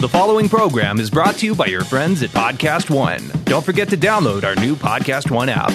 The following program is brought to you by your friends at Podcast One. Don't forget to download our new Podcast One app.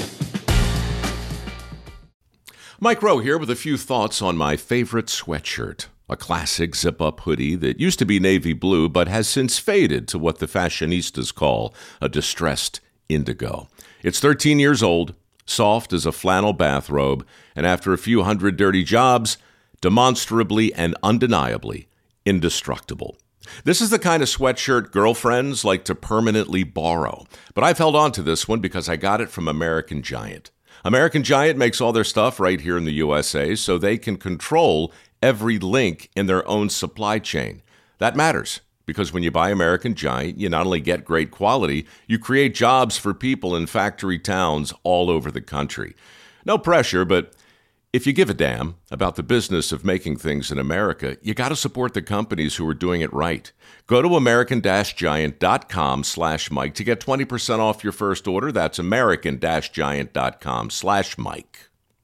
Mike Rowe here with a few thoughts on my favorite sweatshirt. A classic zip-up hoodie that used to be navy blue but has since faded to what the fashionistas call a distressed indigo. It's 13 years old, soft as a flannel bathrobe, and after a few hundred dirty jobs, demonstrably and undeniably indestructible. This is the kind of sweatshirt girlfriends like to permanently borrow. But I've held on to this one because I got it from American Giant. American Giant makes all their stuff right here in the USA so they can control every link in their own supply chain. That matters because when you buy American Giant, you not only get great quality, you create jobs for people in factory towns all over the country. No pressure, but if you give a damn about the business of making things in America, you got to support the companies who are doing it right. Go to american-giant.com/Mike to get 20% off your first order. That's american-giant.com/Mike.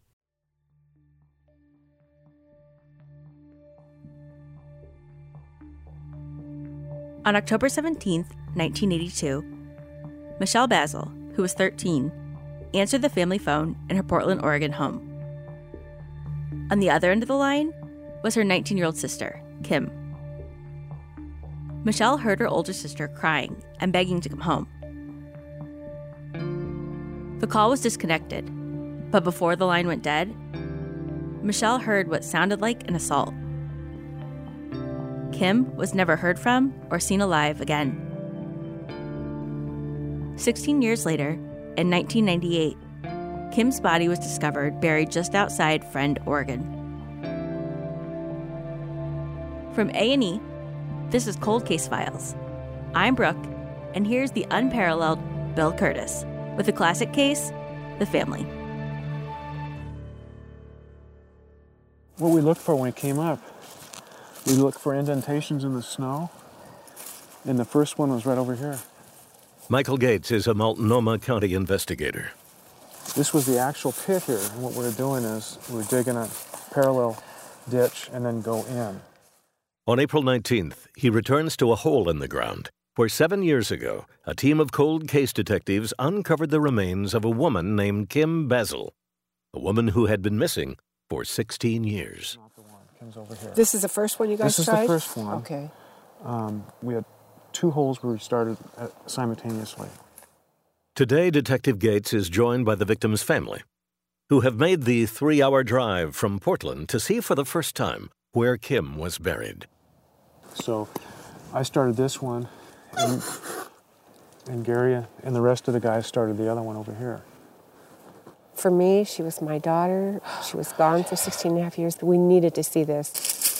On October 17th, 1982, Michelle Basil, who was 13, answered the family phone in her Portland, Oregon home. On the other end of the line was her 19-year-old sister, Kim. Michelle heard her older sister crying and begging to come home. The call was disconnected, but before the line went dead, Michelle heard what sounded like an assault. Kim was never heard from or seen alive again. 16 years later, in 1998, Kim's body was discovered buried just outside Friend, Oregon. From A&E, this is Cold Case Files. I'm Brooke, and here's the unparalleled Bill Curtis with the classic case, The Family. What we looked for when it came up, we looked for indentations in the snow, and the first one was right over here. Michael Gates is a Multnomah County investigator. This was the actual pit here, and what we're doing is we're digging a parallel ditch and then go in. On April 19th, he returns to a hole in the ground where 7 years ago, a team of cold case detectives uncovered the remains of a woman named Kim Basil, a woman who had been missing for 16 years. This is the first one you guys tried? This is the first one. Okay. We had two holes where we started simultaneously. Today, Detective Gates is joined by the victim's family, who have made the 3-hour drive from Portland to see for the first time where Kim was buried. So I started this one, and Gary and the rest of the guys started the other one over here. For me, she was my daughter. She was gone for 16 and a half years. We needed to see this.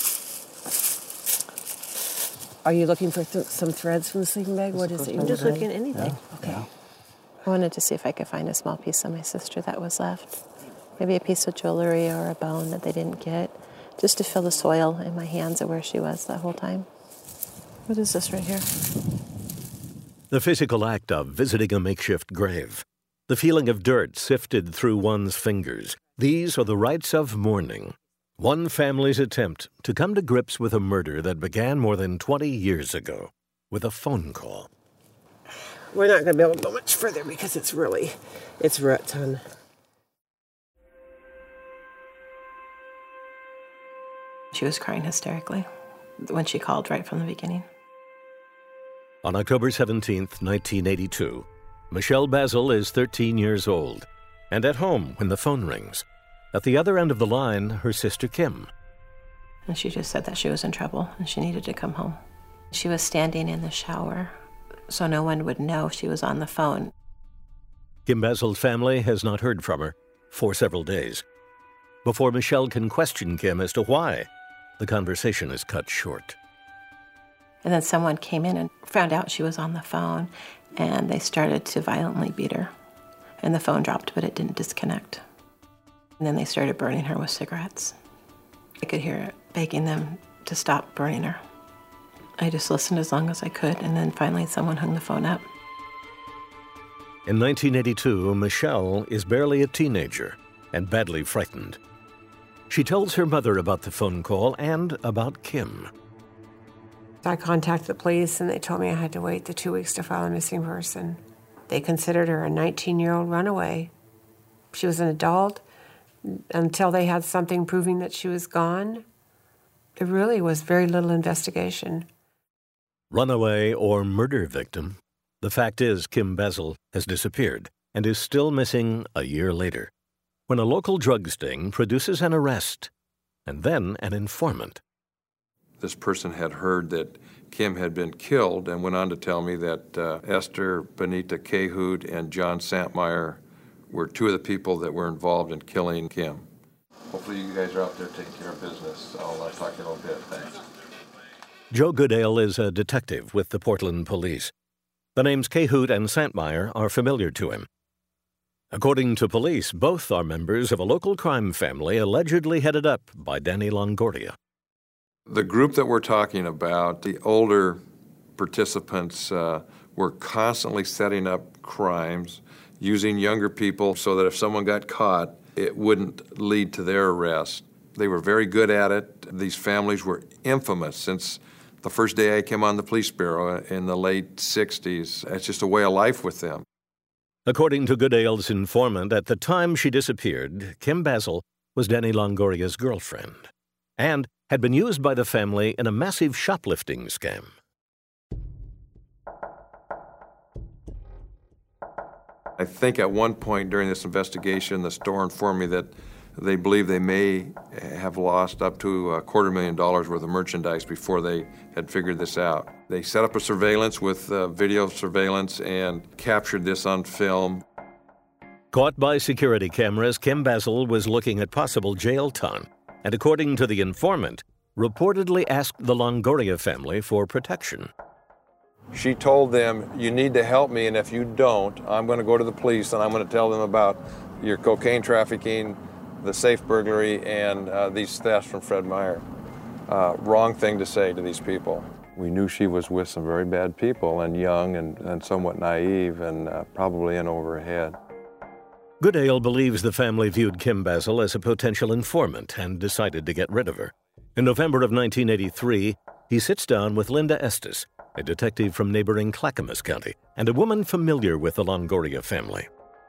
Are you looking for some threads from the sleeping bag? What is it? You're just looking at anything? Yeah. Okay. Yeah. I wanted to see if I could find a small piece of my sister that was left. Maybe a piece of jewelry or a bone that they didn't get, just to feel the soil in my hands of where she was that whole time. What is this right here? The physical act of visiting a makeshift grave, the feeling of dirt sifted through one's fingers, these are the rites of mourning. One family's attempt to come to grips with a murder that began more than 20 years ago with a phone call. We're not going to be able to go much further because it's rut ton. She was crying hysterically when she called right from the beginning. On October 17th, 1982, Michelle Basil is 13 years old and at home when the phone rings. At the other end of the line, her sister Kim. And she just said that she was in trouble and she needed to come home. She was standing in the shower, so no one would know she was on the phone. Kim Basil's family has not heard from her for several days. Before Michelle can question Kim as to why, the conversation is cut short. And then someone came in and found out she was on the phone, and they started to violently beat her. And the phone dropped, but it didn't disconnect. And then they started burning her with cigarettes. I could hear it begging them to stop burning her. I just listened as long as I could, and then finally someone hung the phone up. In 1982, Michelle is barely a teenager and badly frightened. She tells her mother about the phone call and about Kim. I contacted the police, and they told me I had to wait the 2 weeks to file a missing person. They considered her a 19-year-old runaway. She was an adult until they had something proving that she was gone. There really was very little investigation. Runaway or murder victim, the fact is Kim Bezel has disappeared and is still missing a year later, when a local drug sting produces an arrest and then an informant. This person had heard that Kim had been killed and went on to tell me that Esther Benita Cahoot and John Santmeyer were two of the people that were involved in killing Kim. Hopefully you guys are out there taking care of business. I'll talk to you in a little bit. Thanks. Joe Goodale is a detective with the Portland Police. The names Cahoot and Santmeyer are familiar to him. According to police, both are members of a local crime family allegedly headed up by Danny Longoria. The group that we're talking about, the older participants, were constantly setting up crimes, using younger people so that if someone got caught, it wouldn't lead to their arrest. They were very good at it. These families were infamous since the first day I came on the police bureau in the late 60s. It's just a way of life with them. According to Goodale's informant, at the time she disappeared, Kim Bezel was Danny Longoria's girlfriend and had been used by the family in a massive shoplifting scam. I think at one point during this investigation, the store informed me that they believe they may have lost up to $250,000 worth of merchandise before they had figured this out. They set up a surveillance with video surveillance and captured this on film. Caught by security cameras, Kim Bezel was looking at possible jail time, and according to the informant, reportedly asked the Longoria family for protection. She told them, "You need to help me, and if you don't, I'm going to go to the police and I'm going to tell them about your cocaine trafficking, the safe burglary, and these thefts from Fred Meyer." Wrong thing to say to these people. We knew she was with some very bad people and young and somewhat naive and probably in over her head. Goodale believes the family viewed Kim Bezel as a potential informant and decided to get rid of her. In November of 1983, he sits down with Linda Estes, a detective from neighboring Clackamas County, and a woman familiar with the Longoria family.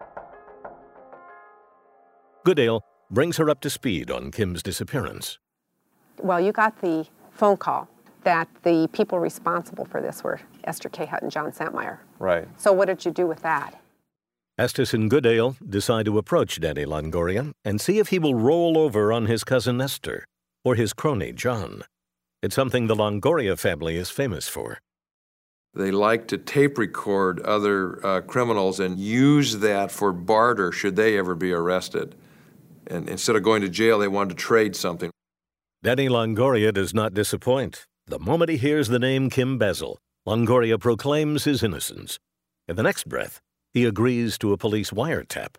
Goodale brings her up to speed on Kim's disappearance. Well, you got the phone call that the people responsible for this were Esther Cahoot and John Santmeyer. Right. So what did you do with that? Estes and Goodale decide to approach Danny Longoria and see if he will roll over on his cousin Esther or his crony John. It's something the Longoria family is famous for. They like to tape record other criminals and use that for barter should they ever be arrested. And instead of going to jail, they wanted to trade something. Danny Longoria does not disappoint. The moment he hears the name Kim Bezel, Longoria proclaims his innocence. In the next breath, he agrees to a police wiretap.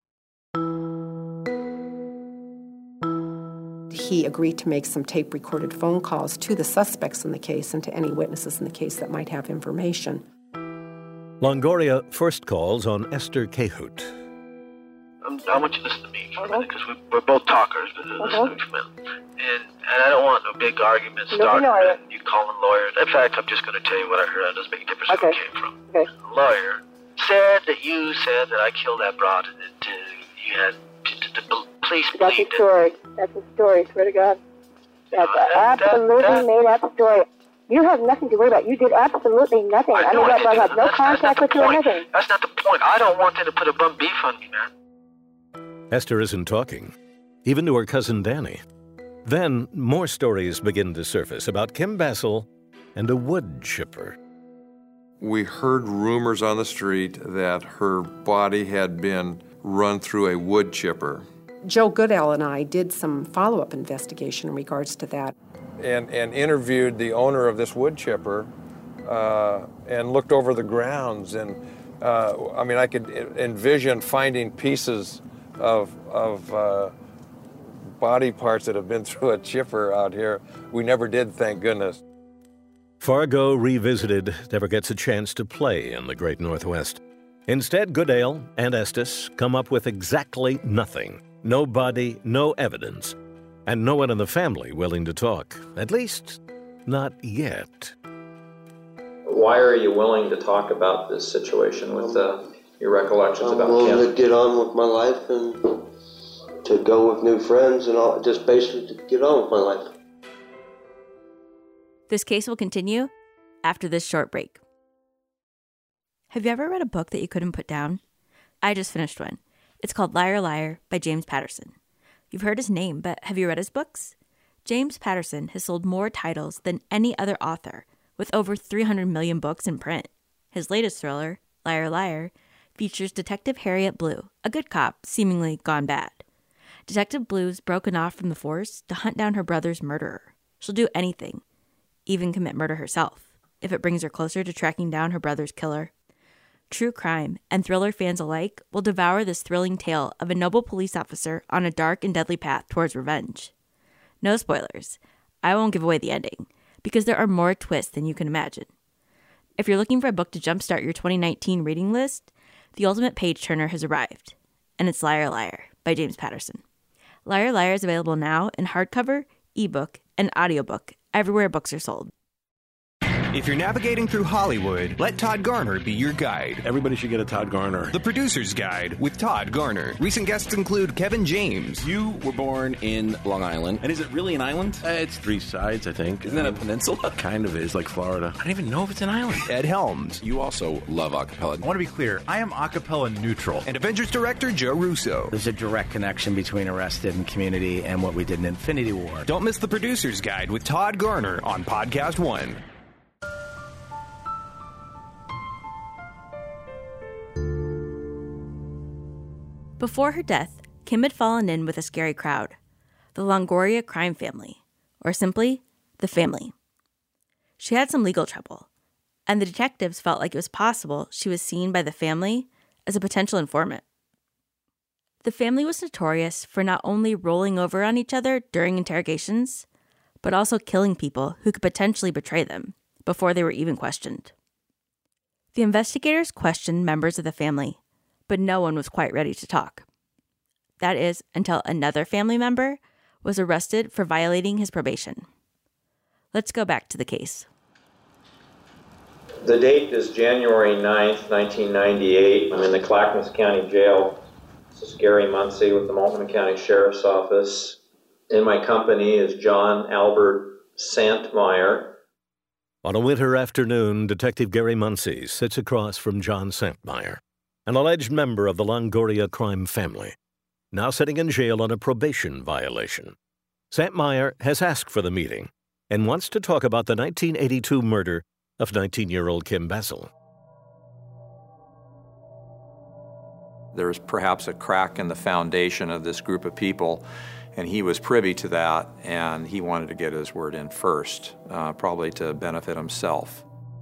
He agreed to make some tape-recorded phone calls to the suspects in the case and to any witnesses in the case that might have information. Longoria first calls on Esther Cahoot. I want you to listen to me for a minute, because we're both talkers, but listen to me for a minute. And I don't want no big arguments starting and you calling lawyers. In fact, I'm just going to tell you what I heard. It doesn't make a difference where it came from. Okay. The lawyer said that you said that I killed that broad and that you had the police believed That's a story. That's a story, swear to God. That's absolutely made-up story. You have nothing to worry about. You did absolutely nothing. I have no contact with you or nothing. That's not the point. I don't want them to put a bum beef on me, man. Esther isn't talking, even to her cousin Danny. Then, more stories begin to surface about Kim Bezel and a wood chipper. We heard rumors on the street that her body had been run through a wood chipper. Joe Goodale and I did some follow-up investigation in regards to that. And interviewed the owner of this wood chipper and looked over the grounds. And I could envision finding pieces of body parts that have been through a chipper out here. We never did, thank goodness. Fargo Revisited never gets a chance to play in the Great Northwest. Instead, Goodale and Estes come up with exactly nothing. No body, no evidence, and no one in the family willing to talk. At least, not yet. Why are you willing to talk about this situation with your recollections about Kim? I'm willing to get on with my life and to go with new friends and all, just basically to get on with my life. This case will continue after this short break. Have you ever read a book that you couldn't put down? I just finished one. It's called Liar Liar by James Patterson. You've heard his name, but have you read his books? James Patterson has sold more titles than any other author, with over 300 million books in print. His latest thriller, Liar Liar, features Detective Harriet Blue, a good cop seemingly gone bad. Detective Blue's broken off from the force to hunt down her brother's murderer. She'll do anything, even commit murder herself, if it brings her closer to tracking down her brother's killer. True crime and thriller fans alike will devour this thrilling tale of a noble police officer on a dark and deadly path towards revenge. No spoilers. I won't give away the ending, because there are more twists than you can imagine. If you're looking for a book to jumpstart your 2019 reading list, the ultimate page-turner has arrived, and it's Liar Liar by James Patterson. Liar Liar is available now in hardcover, ebook, and audiobook everywhere books are sold. If you're navigating through Hollywood, let Todd Garner be your guide. Everybody should get a Todd Garner. The Producer's Guide with Todd Garner. Recent guests include Kevin James. You were born in Long Island. And is it really an island? It's 3 sides, I think. Isn't that a peninsula? Kind of is, like Florida. I don't even know if it's an island. Ed Helms. You also love acapella. I want to be clear. I am acapella neutral. And Avengers director Joe Russo. There's a direct connection between Arrested and Community and what we did in Infinity War. Don't miss The Producer's Guide with Todd Garner on Podcast One. Before her death, Kim had fallen in with a scary crowd, the Longoria crime family, or simply, the family. She had some legal trouble, and the detectives felt like it was possible she was seen by the family as a potential informant. The family was notorious for not only rolling over on each other during interrogations, but also killing people who could potentially betray them before they were even questioned. The investigators questioned members of the family, but no one was quite ready to talk. That is, until another family member was arrested for violating his probation. Let's go back to the case. The date is January 9th, 1998. I'm in the Clackamas County Jail. This is Gary Muncy with the Multnomah County Sheriff's Office. In my company is John Albert Santmeyer. On a winter afternoon, Detective Gary Muncy sits across from John Santmeyer, an alleged member of the Longoria crime family, now sitting in jail on a probation violation. Santmeyer has asked for the meeting and wants to talk about the 1982 murder of 19-year-old Kim Basil. There's perhaps a crack in the foundation of this group of people, and he was privy to that, and he wanted to get his word in first, probably to benefit himself.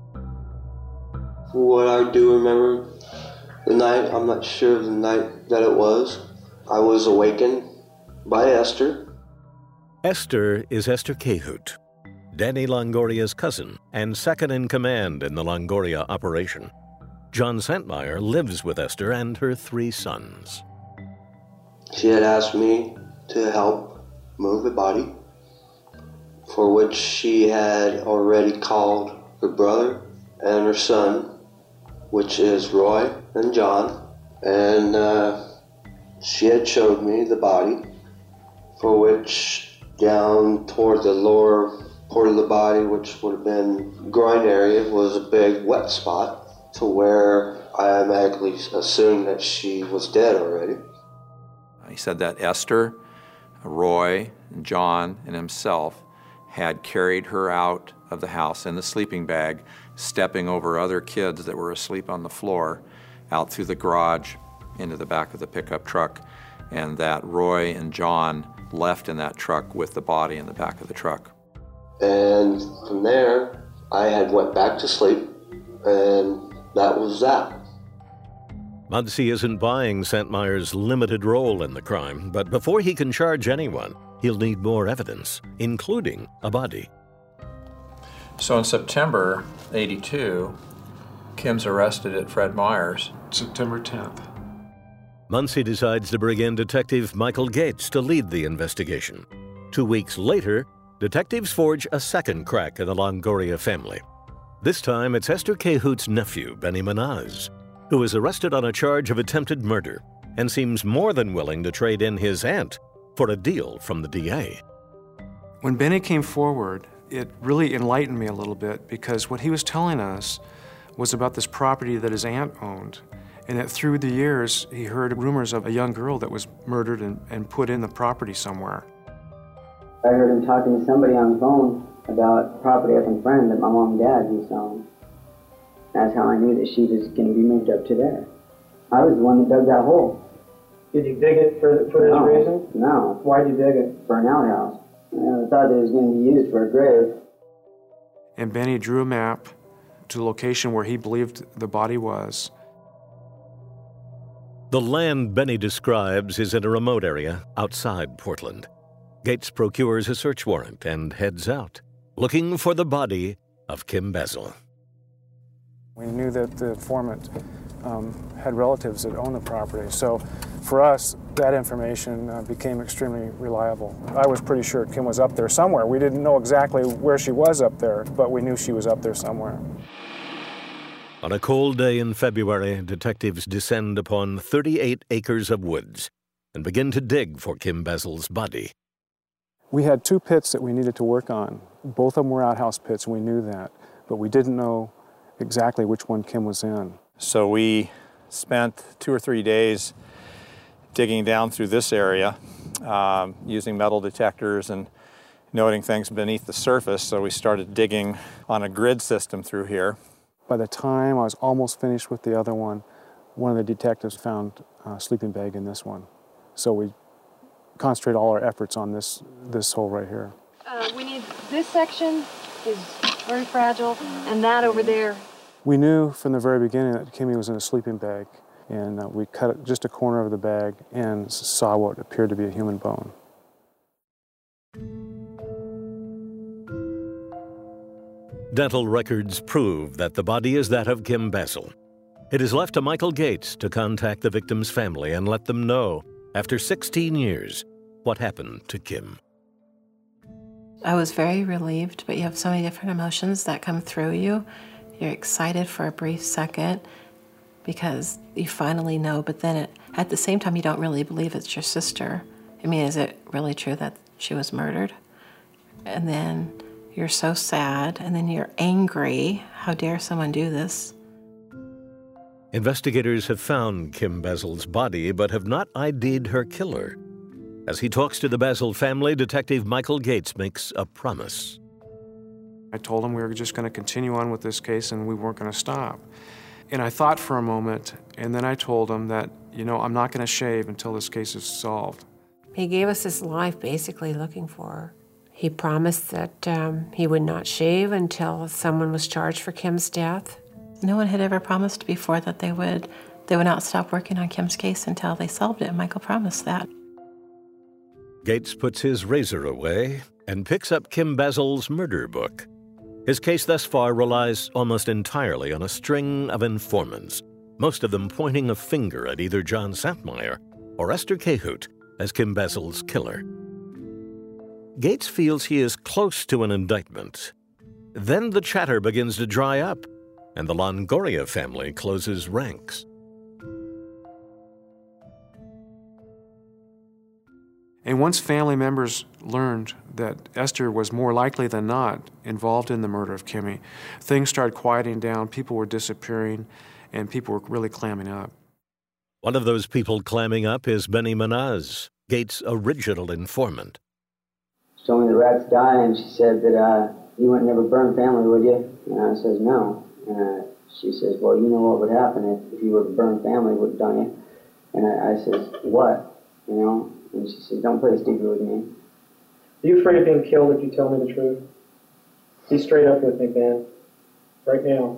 What I do remember, the night, I'm not sure of the night that it was, I was awakened by Esther. Esther is Esther Cahute, Danny Longoria's cousin and second in command in the Longoria operation. John Santmeyer lives with Esther and her 3 sons. She had asked me to help move the body, for which she had already called her brother and her son, which is Roy and John, and she had showed me the body, for which down toward the lower part of the body, which would have been groin area, was a big wet spot, to where I automatically assumed that she was dead already. He said that Esther, Roy, John, and himself had carried her out of the house in the sleeping bag, stepping over other kids that were asleep on the floor, out through the garage, into the back of the pickup truck, and that Roy and John left in that truck with the body in the back of the truck. And from there, I had went back to sleep, and that was that. Muncy isn't buying Santmeyer's limited role in the crime, but before he can charge anyone, he'll need more evidence, including a body. So in September '82, Kim's arrested at Fred Meyer's. September 10th. Muncy decides to bring in Detective Michael Gates to lead the investigation. 2 weeks later, detectives forge a second crack in the Longoria family. This time, it's Esther Cahoot's nephew, Benny Manaz, who is arrested on a charge of attempted murder and seems more than willing to trade in his aunt for a deal from the DA. When Benny came forward, it really enlightened me a little bit, because what he was telling us was about this property that his aunt owned, and that through the years he heard rumors of a young girl that was murdered and put in the property somewhere. I heard him talking to somebody on the phone about property up in Friend that my mom and dad was selling. That's how I knew that she was going to be moved up to there. I was the one that dug that hole. Did you dig it for this reason? No. Why'd you dig it? For an outhouse. I thought it was going to be used for a grave. And Benny drew a map to the location where he believed the body was. The land Benny describes is in a remote area outside Portland. Gates procures a search warrant and heads out, looking for the body of Kim Bezel. We knew that the informant had relatives that owned the property, so for us, that information became extremely reliable. I was pretty sure Kim was up there somewhere. We didn't know exactly where she was up there, but we knew she was up there somewhere. On a cold day in February, detectives descend upon 38 acres of woods and begin to dig for Kim Bezel's body. We had 2 pits that we needed to work on. Both of them were outhouse pits, and we knew that, but we didn't know exactly which one Kim was in. So we spent 2 or 3 days digging down through this area, using metal detectors and noting things beneath the surface. So we started digging on a grid system through here. By the time I was almost finished with the other one of the detectives found a sleeping bag in this one. So we concentrate all our efforts on this hole right here. We need this section is very fragile, and that over there. We knew from the very beginning that Kimmy was in a sleeping bag, and we cut just a corner of the bag and saw what appeared to be a human bone. Dental records prove that the body is that of Kim Bezel. It is left to Michael Gates to contact the victim's family and let them know, after 16 years, what happened to Kim. I was very relieved, but you have so many different emotions that come through you. You're excited for a brief second because you finally know, but then at the same time, you don't really believe it's your sister. I mean, is it really true that she was murdered? And then you're so sad, and then you're angry. How dare someone do this? Investigators have found Kim Bezel's body, but have not ID'd her killer. As he talks to the Bezel family, Detective Michael Gates makes a promise. I told him we were just going to continue on with this case and we weren't going to stop. And I thought for a moment, and then I told him that, I'm not going to shave until this case is solved. He gave us his life basically looking for her. He promised that he would not shave until someone was charged for Kim's death. No one had ever promised before that they would not stop working on Kim's case until they solved it. Michael promised that. Gates puts his razor away and picks up Kim Bezel's murder book. His case thus far relies almost entirely on a string of informants, most of them pointing a finger at either John Santmeyer or Esther Cahoot as Kim Bezel's killer. Gates feels he is close to an indictment. Then the chatter begins to dry up, and the Longoria family closes ranks. And once family members learned that Esther was more likely than not involved in the murder of Kimmy, things started quieting down, people were disappearing, and people were really clamming up. One of those people clamming up is Benny Manaz, Gates' original informant. She told me the rats die, and she said that you wouldn't never burn family, would you? And I says, no. She says, well, you know what would happen if you were to burn family, would, don't you? And I says, what? And she said, don't play stupid with me. Are you afraid of being killed if you tell me the truth? Be straight up with me, Ben. Right now.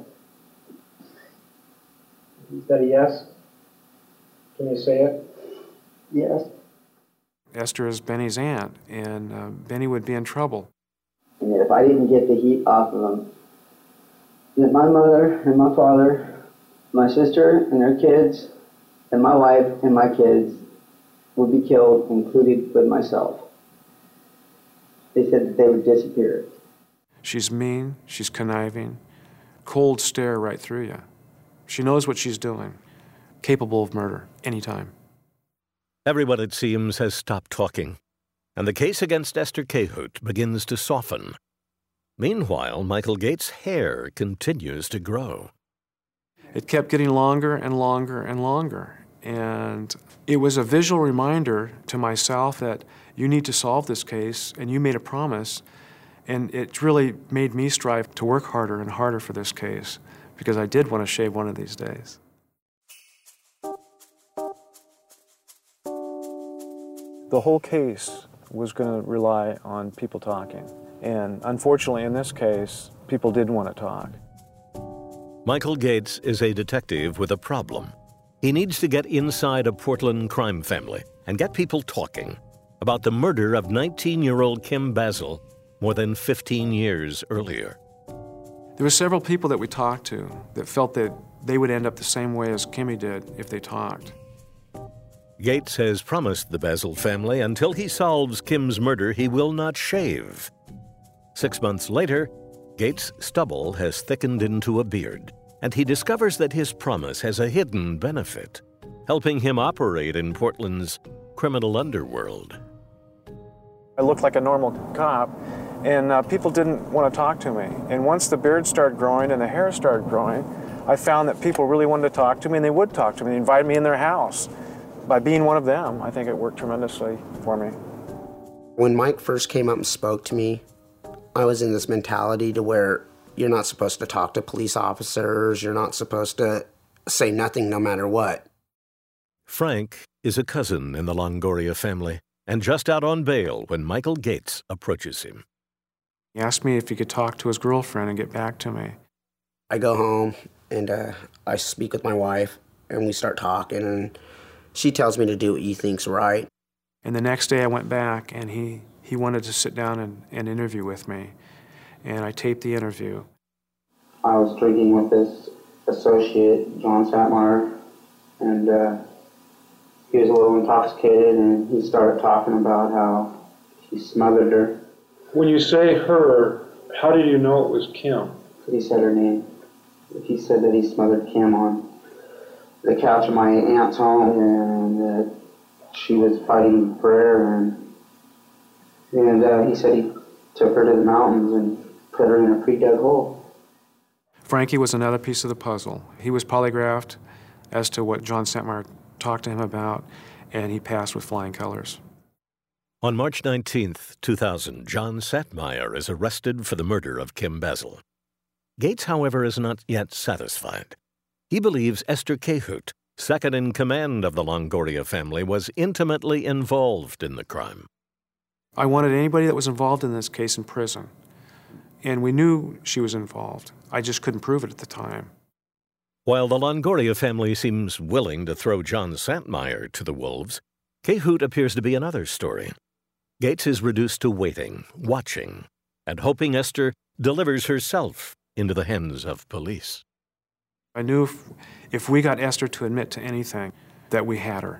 Is that a yes? Can you say it? Yes. Esther is Benny's aunt, and Benny would be in trouble. And that if I didn't get the heat off of them, that my mother and my father, my sister and their kids, and my wife and my kids would be killed, included with myself. They said that they would disappear. She's mean, she's conniving, cold stare right through you. She knows what she's doing, capable of murder anytime. Everyone, it seems, has stopped talking, and the case against Esther Koehut begins to soften. Meanwhile, Michael Gates' hair continues to grow. It kept getting longer and longer and longer, and it was a visual reminder to myself that you need to solve this case, and you made a promise, and it really made me strive to work harder and harder for this case, because I did want to shave one of these days. The whole case was going to rely on people talking. And unfortunately, in this case, people didn't want to talk. Michael Gates is a detective with a problem. He needs to get inside a Portland crime family and get people talking about the murder of 19-year-old Kim Basil more than 15 years earlier. There were several people that we talked to that felt that they would end up the same way as Kimmy did if they talked. Gates has promised the Basil family until he solves Kim's murder, he will not shave. 6 months later, Gates' stubble has thickened into a beard, and he discovers that his promise has a hidden benefit, helping him operate in Portland's criminal underworld. I looked like a normal cop, and people didn't want to talk to me. And once the beard started growing and the hair started growing, I found that people really wanted to talk to me, and they would talk to me. They invited me in their house. By being one of them, I think it worked tremendously for me. When Mike first came up and spoke to me, I was in this mentality to where you're not supposed to talk to police officers, you're not supposed to say nothing no matter what. Frank is a cousin in the Longoria family and just out on bail when Michael Gates approaches him. He asked me if he could talk to his girlfriend and get back to me. I go home and I speak with my wife and we start talking, and she tells me to do what he thinks right. And the next day I went back and he wanted to sit down and interview with me. And I taped the interview. I was drinking with this associate, John Satmeyer, and he was a little intoxicated, and he started talking about how he smothered her. When you say her, how did you know it was Kim? He said her name. He said that he smothered Kim on the couch of my aunt's home, and that she was fighting for air, and he said he took her to the mountains and put her in a pre-dug hole. Frankie was another piece of the puzzle. He was polygraphed as to what John Satmeyer talked to him about, and he passed with flying colors. On March 19th, 2000, John Satmeyer is arrested for the murder of Kim Basil. Gates, however, is not yet satisfied. He believes Esther Koehut, second in command of the Longoria family, was intimately involved in the crime. I wanted anybody that was involved in this case in prison, and we knew she was involved. I just couldn't prove it at the time. While the Longoria family seems willing to throw John Satmeyer to the wolves, Koehut appears to be another story. Gates is reduced to waiting, watching, and hoping Esther delivers herself into the hands of police. I knew if we got Esther to admit to anything, that we had her.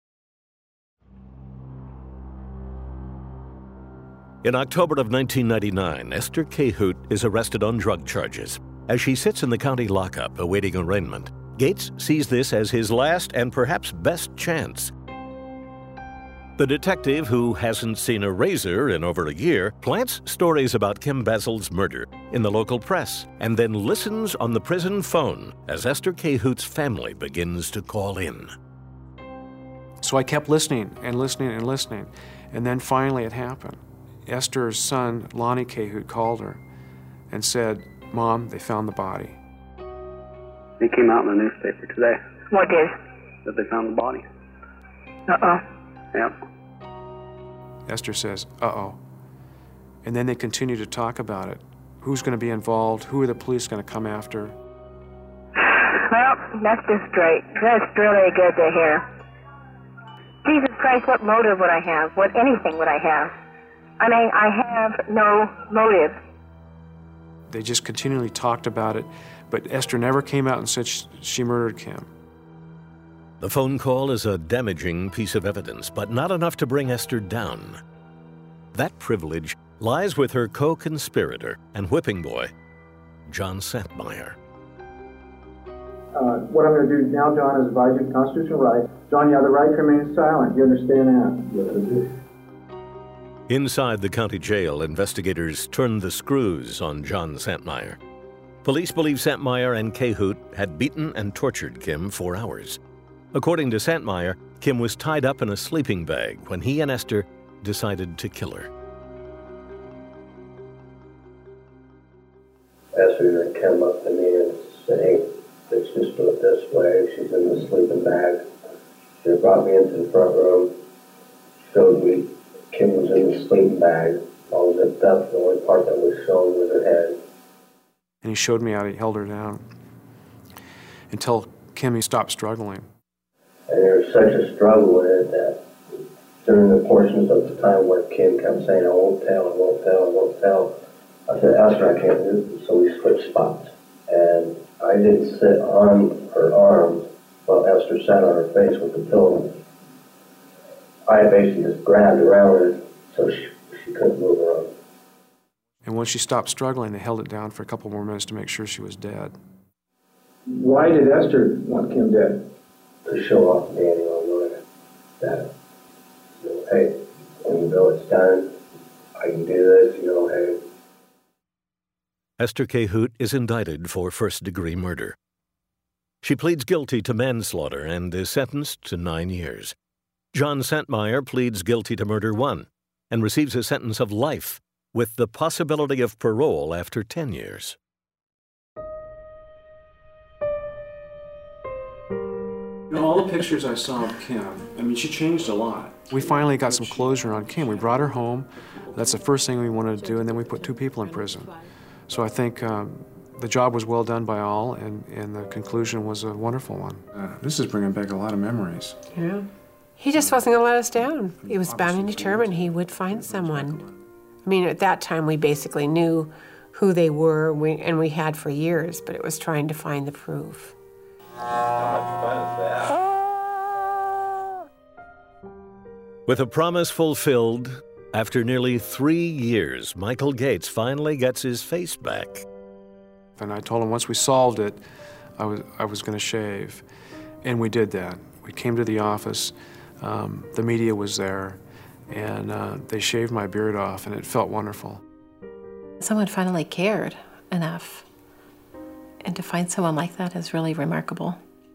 In October of 1999, Esther Koehut is arrested on drug charges. As she sits in the county lockup awaiting arraignment, Gates sees this as his last and perhaps best chance. The detective, who hasn't seen a razor in over a year, plants stories about Kim Basil's murder in the local press and then listens on the prison phone as Esther Koehut's family begins to call in. So I kept listening and listening and listening, and then finally it happened. Esther's son, Lonnie Koehut, called her and said, "Mom, they found the body." It came out in the newspaper today. What did? That they found the body. Uh-oh. Yep. Esther says, "Uh-oh." And then they continue to talk about it. Who's going to be involved? Who are the police going to come after? Well, that's just great. That's really good to hear. Jesus Christ, what motive would I have? What anything would I have? I mean, I have no motive. They just continually talked about it, but Esther never came out and said she murdered Kim. The phone call is a damaging piece of evidence, but not enough to bring Esther down. That privilege lies with her co-conspirator and whipping boy, John Santmeyer. What I'm going to do now, John, is advise you of constitutional rights. John, you have the right to remain silent. You understand that? Yes, I do. Inside the county jail, investigators turned the screws on John Santmeyer. Police believe Santmeyer and Cahoot had beaten and tortured Kim for hours. According to Santmeyer, Kim was tied up in a sleeping bag when he and Esther decided to kill her. Esther then came up to me and said, "Hey, let's just do it this way." She's in the sleeping bag. She brought me into the front room, showed me Kim was in the sleeping bag, all zipped up. The only part that was shown was her head. And he showed me how he held her down until Kimmy stopped struggling. And there was such a struggle with it that during the portions of the time where Kim kept saying, "I won't tell, I won't tell, I won't tell," I said, "Esther, I can't do this." So we switched spots. And I didn't sit on her arms while Esther sat on her face with the pillow. I basically just grabbed around her so she couldn't move her arm. And when she stopped struggling, they held it down for a couple more minutes to make sure she was dead. Why did Esther want Kim dead? To show off Danny online that, hey, when you know it's done, I can do this, hey. Esther Cahoot is indicted for first-degree murder. She pleads guilty to manslaughter and is sentenced to 9 years. John Santmeyer pleads guilty to murder 1 and receives a sentence of life with the possibility of parole after 10 years. All the pictures I saw of Kim, she changed a lot. We finally got some closure on Kim. We brought her home. That's the first thing we wanted to do, and then we put 2 people in prison. So I think the job was well done by all, and the conclusion was a wonderful one. This is bringing back a lot of memories. Yeah. He just wasn't going to let us down. He was bound and determined he would find someone. At that time, we basically knew who they were, and we had for years, but it was trying to find the proof. With a promise fulfilled, after nearly 3 years, Michael Gates finally gets his face back. And I told him once we solved it, I was going to shave. And we did that. We came to the office, the media was there, and they shaved my beard off, and it felt wonderful. Someone finally cared enough. And to find someone like that is really remarkable.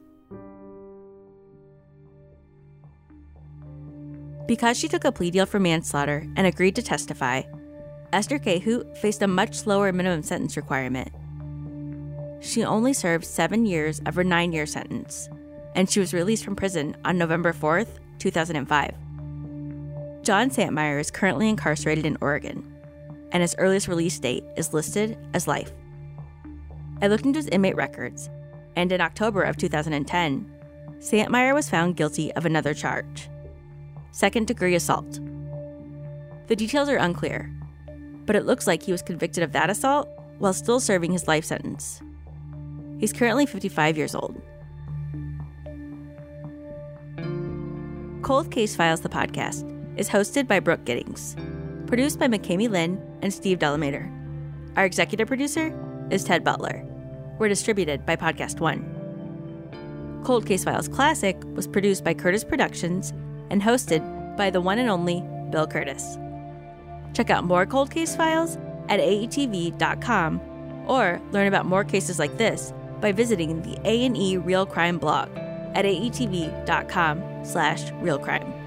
Because she took a plea deal for manslaughter and agreed to testify, Esther Cahoot faced a much lower minimum sentence requirement. She only served 7 years of her 9-year sentence, and she was released from prison on November 4th, 2005. John Santmeyer is currently incarcerated in Oregon, and his earliest release date is listed as life. I looked into his inmate records, and in October of 2010, Santmeyer was found guilty of another charge: second-degree assault. The details are unclear, but it looks like he was convicted of that assault while still serving his life sentence. He's currently 55 years old. Cold Case Files, the podcast, is hosted by Brooke Giddings, produced by McKamey Lynn and Steve Delamater. Our executive producer is Ted Butler. We're distributed by Podcast One. Cold Case Files Classic was produced by Curtis Productions and hosted by the one and only Bill Curtis. Check out more Cold Case Files at aetv.com or learn about more cases like this by visiting the A&E Real Crime blog at aetv.com/realcrime.